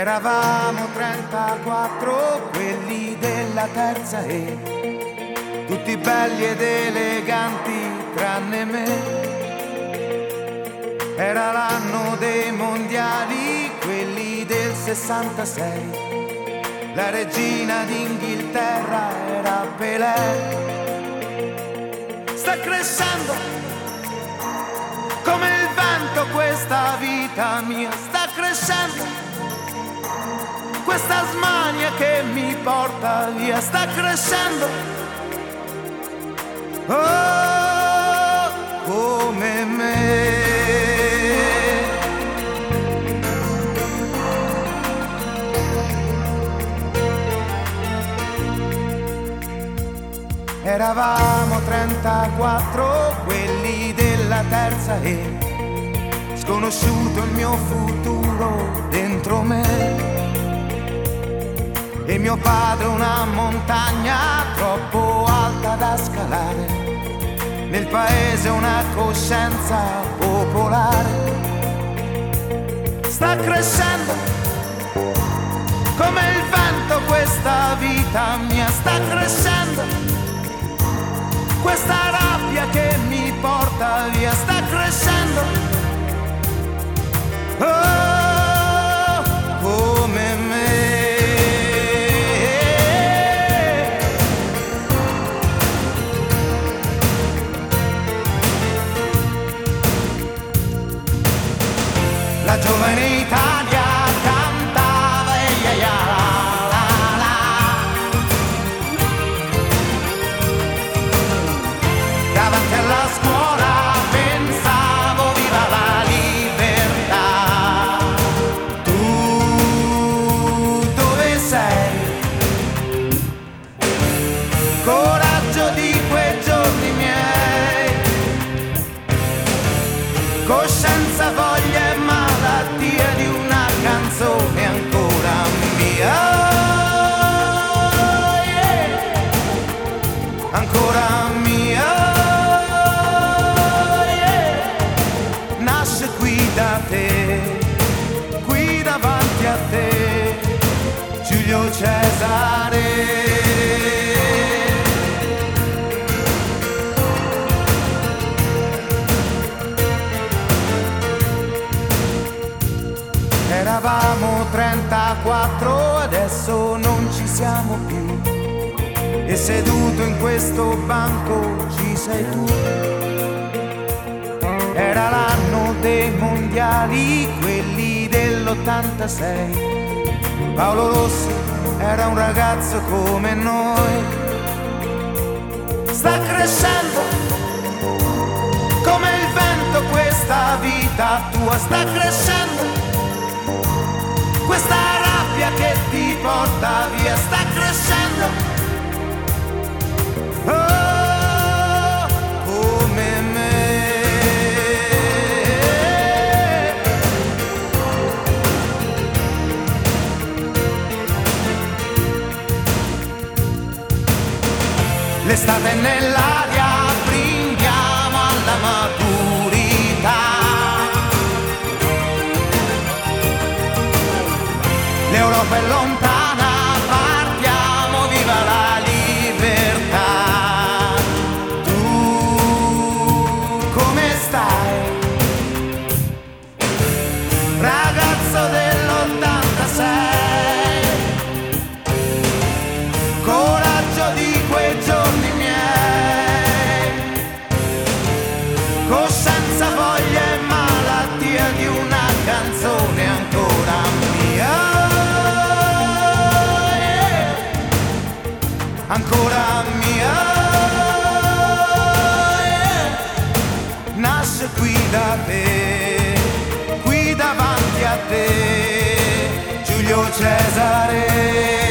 Eravamo 34, quelli della terza E, tutti belli ed eleganti tranne me. Era l'anno dei mondiali, quelli del 66. La regina d'Inghilterra era Pelé. Sta crescendo come il vento questa vita mia, sta crescendo questa smania che mi porta via, sta crescendo, oh, come me. Eravamo 34, quelli della terza E, sconosciuto il mio futuro dentro me. E mio padre una montagna troppo alta da scalare, nel paese una coscienza popolare. Sta crescendo come il vento questa vita mia, sta crescendo questa rabbia che mi porta via, sta crescendo, oh, come me. La giovane Italia cantava e la la la. Davanti alla scuola pensavo viva la libertà. Tu dove sei? Coraggio di quei giorni miei, coscienza, voglia e malattia di una canzone ancora mia, yeah. Ancora mia, yeah. Nasce qui da te, qui davanti a te, Giulio Cesare. Eravamo 34, adesso non ci siamo più, e seduto in questo banco ci sei tu. Era l'anno dei mondiali, quelli dell'86. Paolo Rossi era un ragazzo come noi. Sta crescendo come il vento questa vita tua, sta crescendo questa rabbia che ti porta via, sta crescendo, oh, come me. L'estate è nell'aria, brindiamo alla maturità. L'Europa è lontana, partiamo, viva la libertà. Tu come stai? Ragazzo dell'86, coraggio di quei giorni miei, coscienza, voglia e malattia di una canzone ancora mia. Ancora mia, yeah. Nasce qui da te, qui davanti a te, Giulio Cesare.